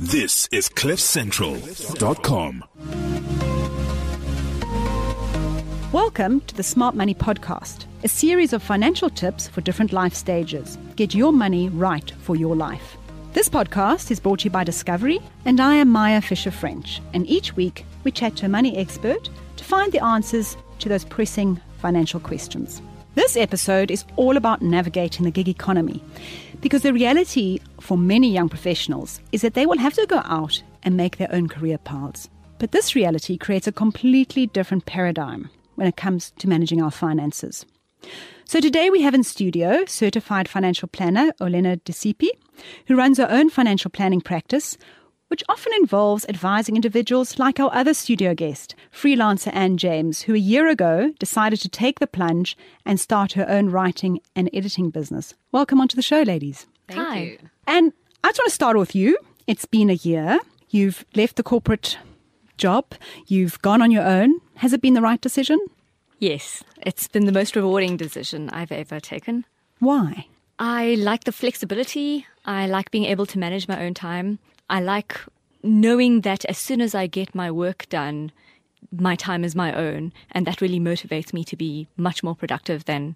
This is CliffCentral.com. Welcome to the Smart Money Podcast, a series of financial tips for different life stages. Get your money right for your life. This podcast is brought to you by Discovery, and I am Maya Fisher-French. And each week, we chat to a money expert to find the answers to those pressing financial questions. This episode is all about navigating the gig economy, because the reality for many young professionals is that they will have to go out and make their own career paths. But this reality creates a completely different paradigm when it comes to managing our finances. So today we have in studio certified financial planner Olena Disipi, who runs her own financial planning practice, which often involves advising individuals like our other studio guest, freelancer Anne James, who a year ago decided to take the plunge and start her own writing and editing business. Welcome onto the show, ladies. Thank you. And I just want to start with you. It's been a year. You've left the corporate job. You've gone on your own. Has it been the right decision? Yes, it's been the most rewarding decision I've ever taken. Why? I like the flexibility. I like being able to manage my own time. I like knowing that as soon as I get my work done, my time is my own. And that really motivates me to be much more productive than,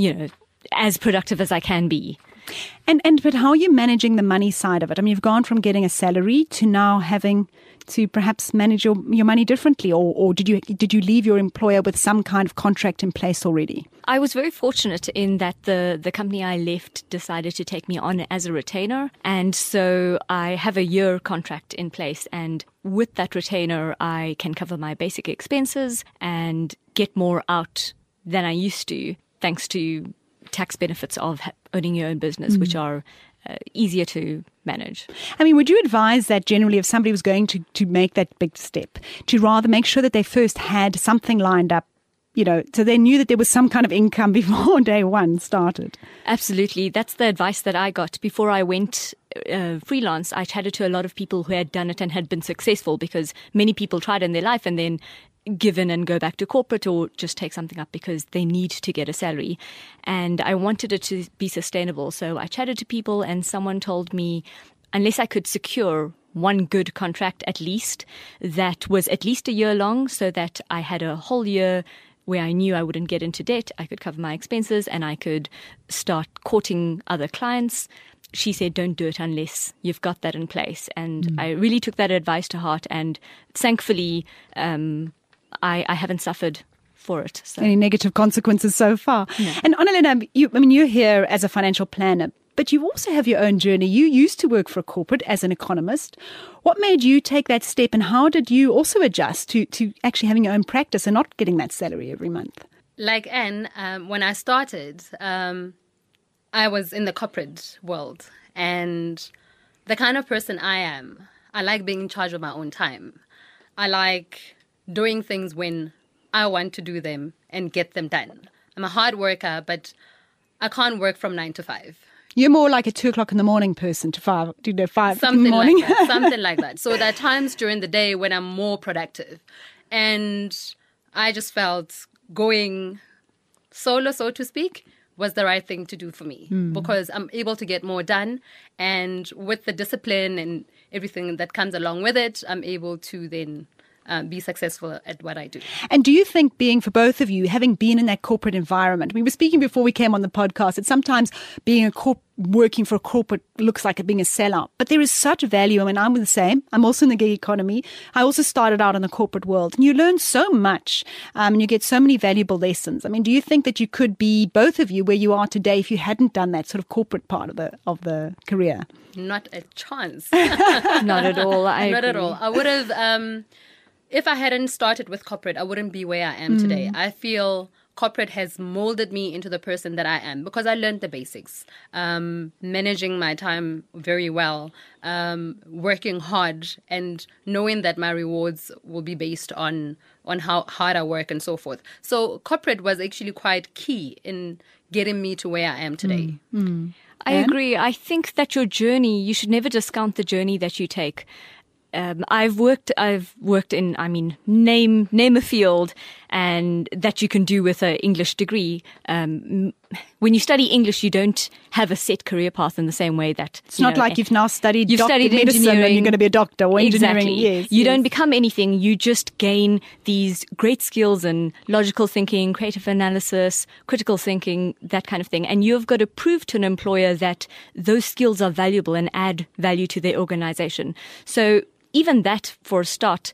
as productive as I can be. But how are you managing the money side of it? I mean, you've gone from getting a salary to now having to perhaps manage your money differently, or did you leave your employer with some kind of contract in place already? I was very fortunate in that the company I left decided to take me on as a retainer, and so I have a year contract in place, and with that retainer I can cover my basic expenses and get more out than I used to, thanks to tax benefits of owning your own business, which are easier to manage. I mean, would you advise that generally if somebody was going to make that big step, to rather make sure that they first had something lined up, so they knew that there was some kind of income before day one started? Absolutely. That's the advice that I got. Before I went freelance, I chatted to a lot of people who had done it and had been successful, because many people tried in their life and then give in and go back to corporate or just take something up because they need to get a salary. And I wanted it to be sustainable. So I chatted to people, and someone told me unless I could secure one good contract at least, that was at least a year long, so that I had a whole year where I knew I wouldn't get into debt, I could cover my expenses, and I could start courting other clients. She said, don't do it unless you've got that in place. And I really took that advice to heart. And thankfully, I haven't suffered for it. So. Any negative consequences so far? No. And Annalena, you're here as a financial planner, but you also have your own journey. You used to work for a corporate as an economist. What made you take that step, and how did you also adjust to actually having your own practice and not getting that salary every month? Like Anne, when I started, I was in the corporate world, and the kind of person I am, I like being in charge of my own time. I like doing things when I want to do them and get them done. I'm a hard worker, but I can't work from 9 to 5. You're more like a 2:00 in the morning person to 5 in the morning. Like that, something like that. So there are times during the day when I'm more productive. And I just felt going solo, so to speak, was the right thing to do for me, because I'm able to get more done. And with the discipline and everything that comes along with it, I'm able to then be successful at what I do. And do you think, being for both of you, having been in that corporate environment, we were speaking before we came on the podcast, that sometimes working for a corporate looks like it being a sellout, but there is such value. I mean, I'm the same. I'm also in the gig economy. I also started out in the corporate world, and you learn so much, and you get so many valuable lessons. I mean, do you think that you could be, both of you, where you are today if you hadn't done that sort of corporate part of the career? Not a chance. Not at all. Not at all. I would have. If I hadn't started with corporate, I wouldn't be where I am today. I feel corporate has molded me into the person that I am, because I learned the basics, managing my time very well, working hard, and knowing that my rewards will be based on how hard I work and so forth. So corporate was actually quite key in getting me to where I am today. I agree. I think that your journey, you should never discount the journey that you take. I've worked in, name a field, and that you can do with an English degree. When you study English, you don't have a set career path in the same way that it's not like you've now studied medicine engineering and you're going to be a doctor or engineering. Exactly. Yes, you don't become anything. You just gain these great skills in logical thinking, creative analysis, critical thinking, that kind of thing. And you've got to prove to an employer that those skills are valuable and add value to their organization. So even that, for a start,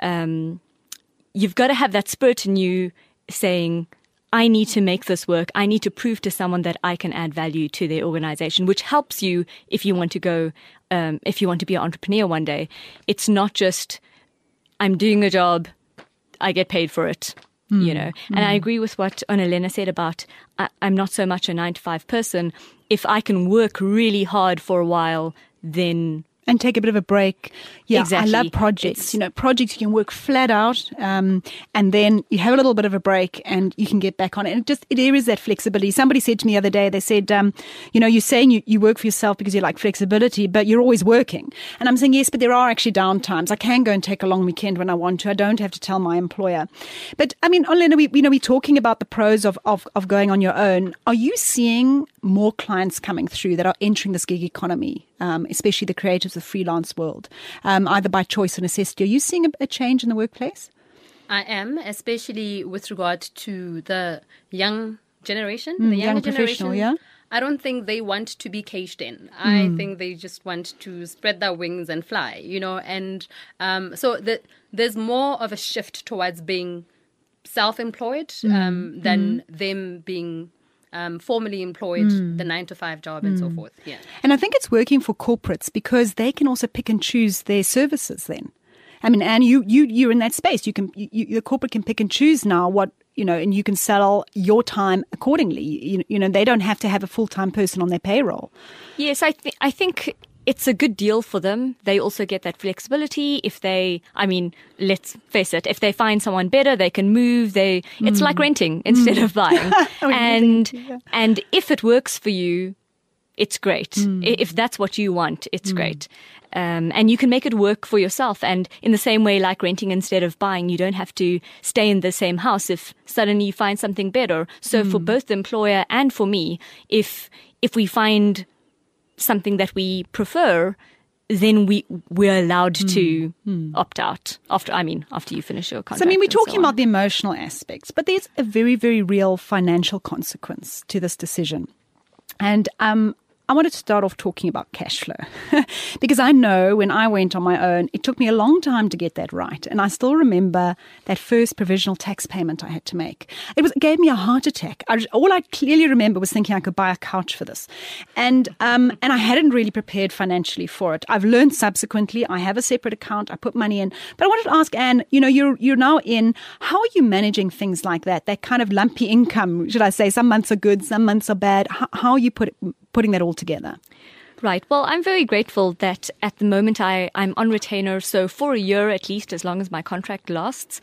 you've got to have that spirit in you saying, I need to make this work. I need to prove to someone that I can add value to their organization, which helps you if you want to go, if you want to be an entrepreneur one day. It's not just, I'm doing a job, I get paid for it, you know. And I agree with what Onelena said about, I'm not so much a 9-to-5 person. If I can work really hard for a while, then... And take a bit of a break. Yeah, exactly. I love projects. Projects you can work flat out, and then you have a little bit of a break, and you can get back on it. And there is that flexibility. Somebody said to me the other day, they said, you're saying you work for yourself because you like flexibility, but you're always working. And I'm saying, yes, but there are actually downtimes. I can go and take a long weekend when I want to. I don't have to tell my employer. But I mean, Onelena, we're talking about the pros of going on your own. Are you seeing more clients coming through that are entering this gig economy, especially the creatives of the freelance world, either by choice or necessity? Are you seeing a change in the workplace? I am, especially with regard to the young generation, the younger professional, yeah. I don't think they want to be caged in. I think they just want to spread their wings and fly, and so there's more of a shift towards being self-employed than them being formally employed, the 9-to-5 job and so forth. Yeah. And I think it's working for corporates because they can also pick and choose their services then. I mean, Anne, you're in that space. The corporate can pick and choose now what, and you can sell your time accordingly. They don't have to have a full-time person on their payroll. Yes, I think it's a good deal for them. They also get that flexibility. Let's face it, if they find someone better, they can move. It's like renting instead of buying. And if it works for you, it's great. If that's what you want, it's great. And you can make it work for yourself. And in the same way, like renting instead of buying, you don't have to stay in the same house if suddenly you find something better. So for both the employer and for me, if we find something that we prefer, then we're allowed to opt out after you finish your contract. So we're talking about the emotional aspects, but there's a very, very real financial consequence to this decision. And I wanted to start off talking about cash flow because I know when I went on my own, it took me a long time to get that right. And I still remember that first provisional tax payment I had to make. It gave me a heart attack. All I clearly remember was thinking I could buy a couch for this. And I hadn't really prepared financially for it. I've learned subsequently. I have a separate account. I put money in. But I wanted to ask Anne, you're now in. How are you managing things like that? That kind of lumpy income, should I say? Some months are good, some months are bad. How are you putting that all together? Right. Well, I'm very grateful that at the moment I'm on retainer. So for a year, at least, as long as my contract lasts,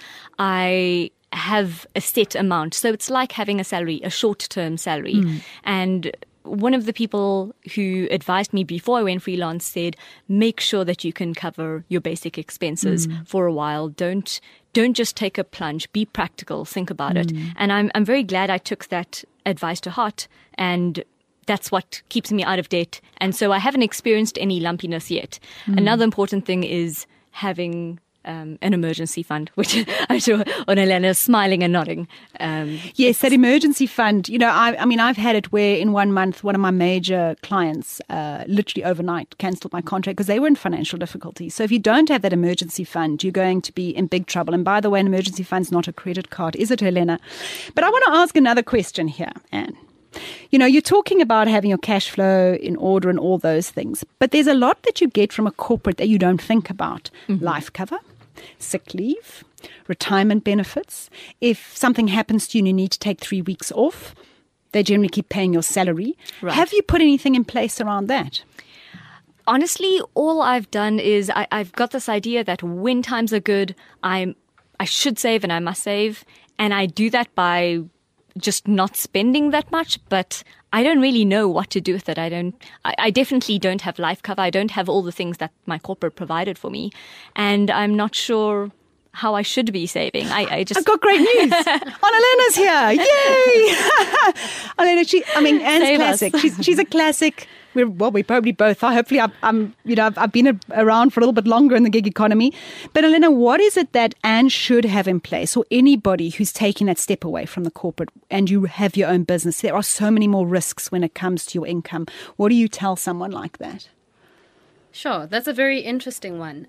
I have a set amount. So it's like having a salary, a short-term salary. And one of the people who advised me before I went freelance said, make sure that you can cover your basic expenses for a while. Don't just take a plunge. Be practical. Think about it. And I'm very glad I took that advice to heart, and that's what keeps me out of debt. And so I haven't experienced any lumpiness yet. Another important thing is having an emergency fund, which I'm sure Onelena is smiling and nodding. Yes, that emergency fund. I've had it where in 1 month, one of my major clients literally overnight cancelled my contract because they were in financial difficulty. So if you don't have that emergency fund, you're going to be in big trouble. And by the way, an emergency fund's not a credit card, is it, Helena? But I want to ask another question here, Anne. You're talking about having your cash flow in order and all those things, but there's a lot that you get from a corporate that you don't think about. Life cover, sick leave, retirement benefits. If something happens to you and you need to take 3 weeks off, they generally keep paying your salary. Right. Have you put anything in place around that? Honestly, all I've done is I've got this idea that when times are good, I should save and I must save. And I do that by just not spending that much, but I don't really know what to do with it. I definitely don't have life cover. I don't have all the things that my corporate provided for me. And I'm not sure how I should be saving. I've got great news. Annalena's here. Yay! Annalena, Anne's Save classic. us. She's a classic. We probably both are. Hopefully, I've been around for a little bit longer in the gig economy. But Annalena, what is it that Anne should have in place, or anybody who's taking that step away from the corporate and you have your own business? There are so many more risks when it comes to your income. What do you tell someone like that? Sure, that's a very interesting one.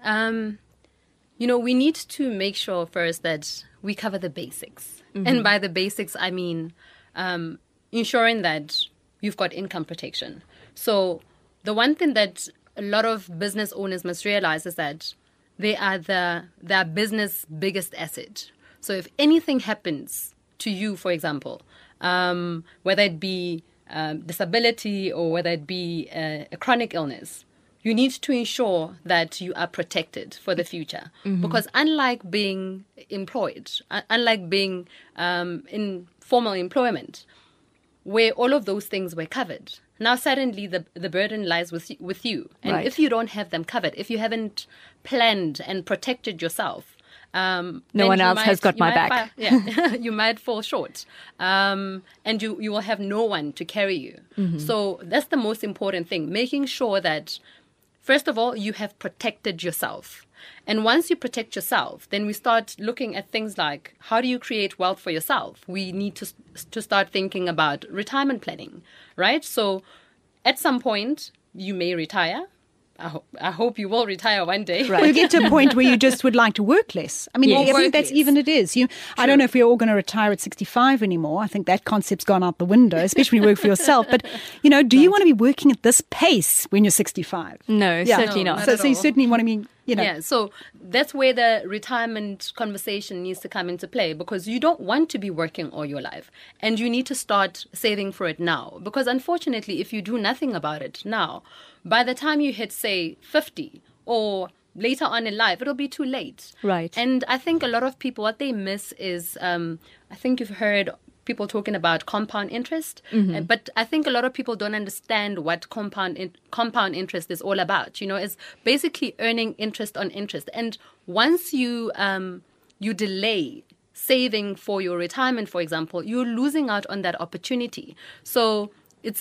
We need to make sure first that we cover the basics. Mm-hmm. And by the basics, I mean ensuring that you've got income protection. So the one thing that a lot of business owners must realize is that they are their business biggest asset. So if anything happens to you, for example, whether it be disability or whether it be a chronic illness, you need to ensure that you are protected for the future. Mm-hmm. Because unlike being employed, unlike being in formal employment, where all of those things were covered, now suddenly the burden lies with you. And right. if you don't have them covered, if you haven't planned and protected yourself, no one else has got my back. You might fall short. And you will have no one to carry you. Mm-hmm. So that's the most important thing, making sure that, first of all, you have protected yourself. And once you protect yourself, then we start looking at things like, how do you create wealth for yourself? We need to start thinking about retirement planning, right? So at some point, you may retire. I hope you will retire one day. Right. Or you get to a point where you just would like to work less. I think that's even it is. I don't know if we're all going to retire at 65 anymore. I think that concept's gone out the window, especially when you work for yourself. But, do you want to be working at this pace when you're 65? No, certainly not. So you certainly want to be, Yeah, so that's where the retirement conversation needs to come into play, because you don't want to be working all your life and you need to start saving for it now. Because unfortunately, if you do nothing about it now, by the time you hit, say, 50 or later on in life, it'll be too late. Right. And I think a lot of people, what they miss is, I think you've heard people talking about compound interest, mm-hmm. But I think a lot of people don't understand what compound interest is all about. It's basically earning interest on interest. And once you delay saving for your retirement, for example, you're losing out on that opportunity. So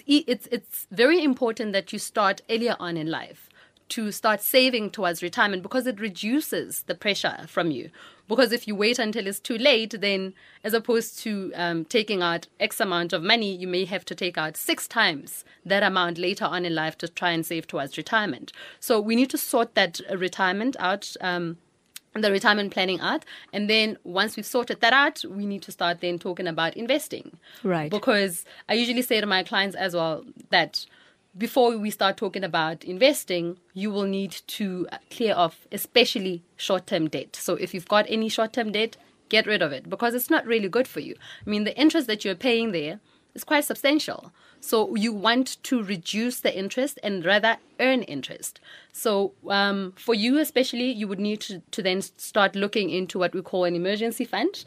it's very important that you start earlier on in life to start saving towards retirement, because it reduces the pressure from you. Because if you wait until it's too late, then as opposed to taking out X amount of money, you may have to take out 6 times that amount later on in life to try and save towards retirement. So we need to sort that retirement out, the retirement planning out. And then once we've sorted that out, we need to start then talking about investing. Right. Because I usually say to my clients as well that before we start talking about investing, you will need to clear off especially short-term debt. So if you've got any short-term debt, get rid of it, because it's not really good for you. I mean, the interest that you're paying there is quite substantial. So you want to reduce the interest and rather earn interest. So for you especially, you would need to then start looking into what we call an emergency fund.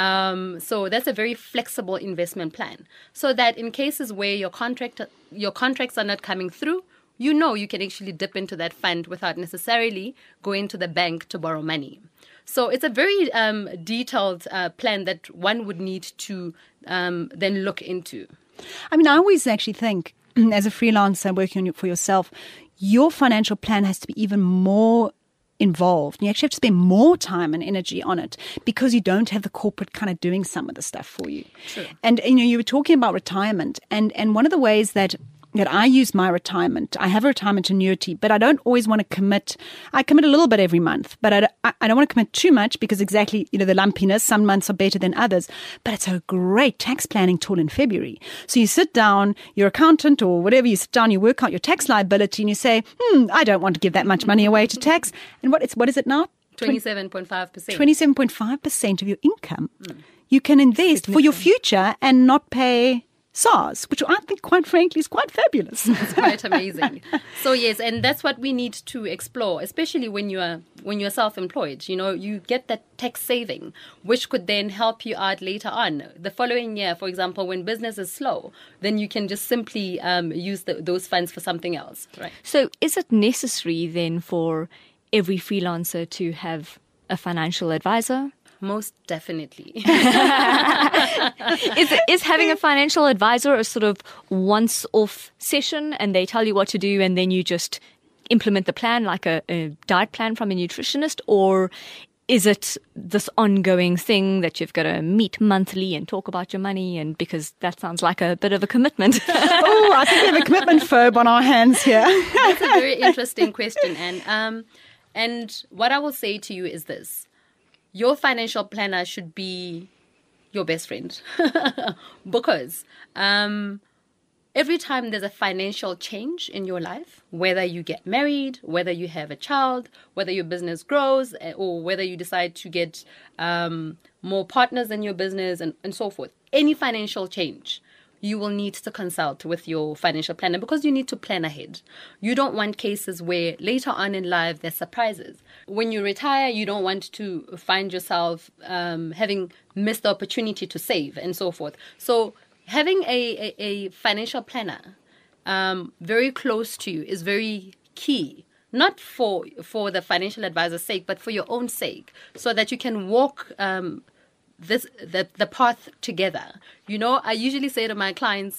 So that's a very flexible investment plan, so that in cases where your contracts are not coming through, you can actually dip into that fund without necessarily going to the bank to borrow money. So it's a very detailed plan that one would need to then look into. I always actually think, as a freelancer working for yourself, your financial plan has to be even more involved. You actually have to spend more time and energy on it, because you don't have the corporate kind of doing some of the stuff for you. True. And you were talking about retirement, and one of the ways that I use my retirement, I have a retirement annuity, but I don't always want to commit. I commit a little bit every month, but I don't want to commit too much, because exactly, the lumpiness, some months are better than others. But it's a great tax planning tool in February. So you sit down, your accountant or whatever, you sit down, you work out your tax liability, and you say, I don't want to give that much money away to tax. And what is it now? 27.5%. 27.5% of your income. You can invest for your future and not pay SARS, which I think, quite frankly, is quite fabulous. It's quite amazing. So yes, and that's what we need to explore, especially when you're self-employed. You get that tax saving, which could then help you out later on. The following year, for example, when business is slow, then you can just simply use those funds for something else. Right. So is it necessary then for every freelancer to have a financial advisor? Most definitely. Is having a financial advisor a sort of once-off session and they tell you what to do and then you just implement the plan like a diet plan from a nutritionist? Or is it this ongoing thing that you've got to meet monthly and talk about your money? And because that sounds like a bit of a commitment. Oh, I think we have a commitment phobe on our hands here. That's a very interesting question. And what I will say to you is this. Your financial planner should be your best friend. Because every time there's a financial change in your life, whether you get married, whether you have a child, whether your business grows, or whether you decide to get more partners in your business and so forth, any financial change, you will need to consult with your financial planner because you need to plan ahead. You don't want cases where later on in life there's surprises. When you retire, you don't want to find yourself having missed the opportunity to save and so forth. So having a financial planner very close to you is very key. Not for the financial advisor's sake, but for your own sake, so that you can walk the path together. You know, I usually say to my clients,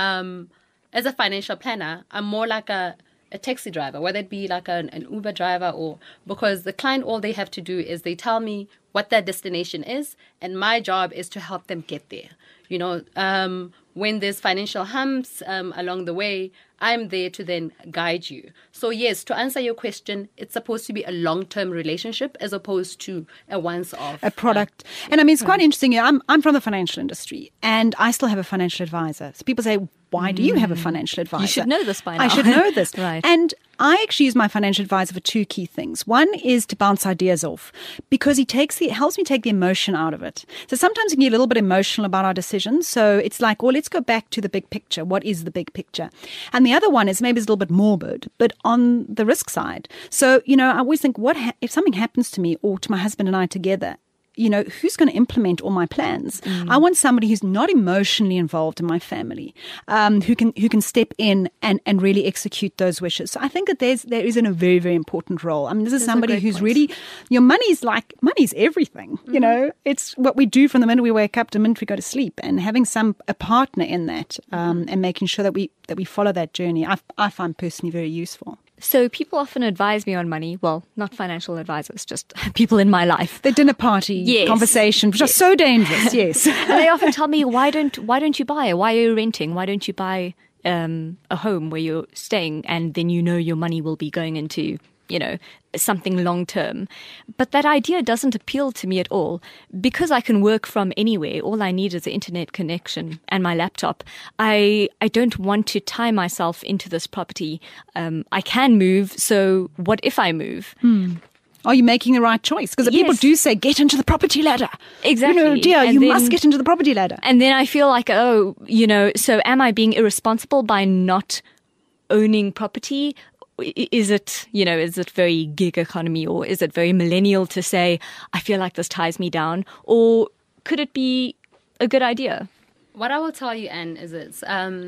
as a financial planner, I'm more like a taxi driver, whether it be like an Uber driver, or because the client, all they have to do is they tell me what their destination is, and my job is to help them get there. You know, when there's financial humps along the way, I'm there to then guide you. So yes, to answer your question, it's supposed to be a long-term relationship as opposed to a once-off. A product. And I mean, it's quite interesting. I'm from the financial industry and I still have a financial advisor. So people say, why do you have a financial advisor? You should know this by now. I should know this. Right. And I actually use my financial advisor for two key things. One is to bounce ideas off because he helps me take the emotion out of it. So sometimes we can get a little bit emotional about our decisions. So it's like, well, let's go back to the big picture. What is the big picture? And the other one is maybe it's a little bit morbid, but on the risk side. So, you know, I always think, if something happens to me or to my husband and I together, you know, who's going to implement all my plans? I want somebody who's not emotionally involved in my family, who can step in and really execute those wishes. So I think that there is a very, very important role. I mean, this is somebody who's really, your money's everything. You know, it's what we do from the minute we wake up to the minute we go to sleep, and having a partner in that, and making sure that we follow that journey, I find personally very useful. So people often advise me on money. Well, not financial advisors, just people in my life. The dinner party conversation, which are so dangerous, yes. And they often tell me, why don't you buy? Why are you renting? Why don't you buy a home where you're staying and then you know your money will be going into, you know, something long term. But that idea doesn't appeal to me at all. Because I can work from anywhere, all I need is an internet connection and my laptop. I don't want to tie myself into this property. I can move, so what if I move? Are you making the right choice? Because people do say, get into the property ladder. Exactly. You know, dear, you must get into the property ladder. And then I feel like, oh, you know, so am I being irresponsible by not owning property? Is it very gig economy, or is it very millennial to say, I feel like this ties me down? Or could it be a good idea? What I will tell you, Anne, is this.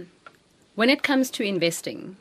When it comes to investing,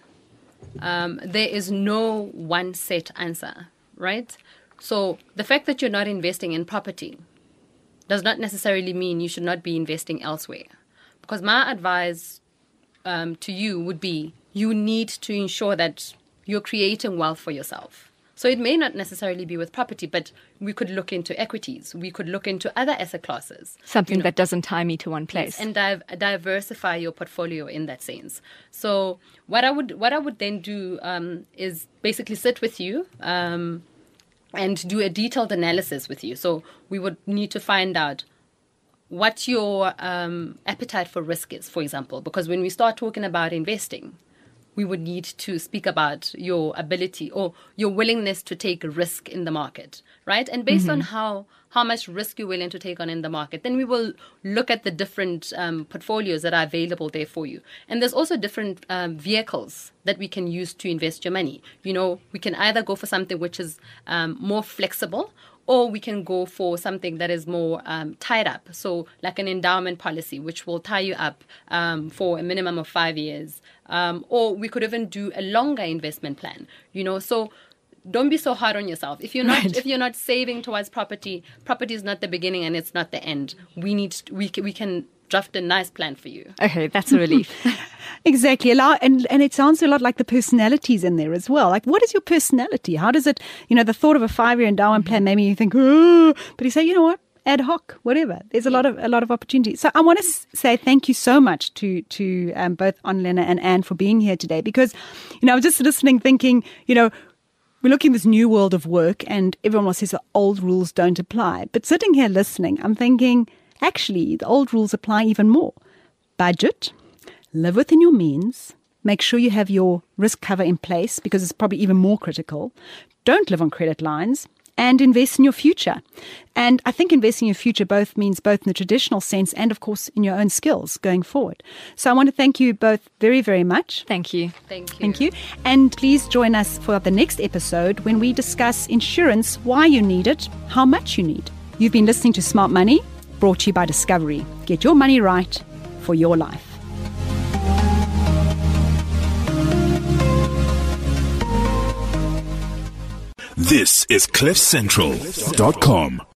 there is no one set answer, right? So the fact that you're not investing in property does not necessarily mean you should not be investing elsewhere. Because my advice to you would be, you need to ensure that you're creating wealth for yourself. So it may not necessarily be with property, but we could look into equities. We could look into other asset classes. Something that doesn't tie me to one place. And diversify your portfolio in that sense. So what I would then do is basically sit with you and do a detailed analysis with you. So we would need to find out what your appetite for risk is, for example. Because when we start talking about investing, we would need to speak about your ability or your willingness to take a risk in the market, right? And based on how much risk you're willing to take on in the market, then we will look at the different portfolios that are available there for you. And there's also different vehicles that we can use to invest your money. You know, we can either go for something which is more flexible, or we can go for something that is more tied up. So like an endowment policy, which will tie you up for a minimum of 5 years. Or we could even do a longer investment plan, you know. So don't be so hard on yourself. If you're not saving towards property is not the beginning and it's not the end. We can draft a nice plan for you. Okay, that's a relief. Exactly. And it sounds a lot like the personalities in there as well. Like, what is your personality? How does it, the thought of a 5-year endowment plan, maybe you think, oh, but you say, you know what? Ad hoc, whatever. There's a lot of opportunity. So I want to say thank you so much to both Anlena and Anne for being here today, because, I was just listening, thinking, we're looking at this new world of work and everyone says the old rules don't apply. But sitting here listening, I'm thinking, actually, the old rules apply even more. Budget, live within your means, make sure you have your risk cover in place because it's probably even more critical. Don't live on credit lines. And invest in your future. And I think investing in your future means both in the traditional sense and, of course, in your own skills going forward. So I want to thank you both very, very much. Thank you. Thank you. And please join us for the next episode when we discuss insurance, why you need it, how much you need. You've been listening to Smart Money, brought to you by Discovery. Get your money right for your life. This is CliffCentral.com.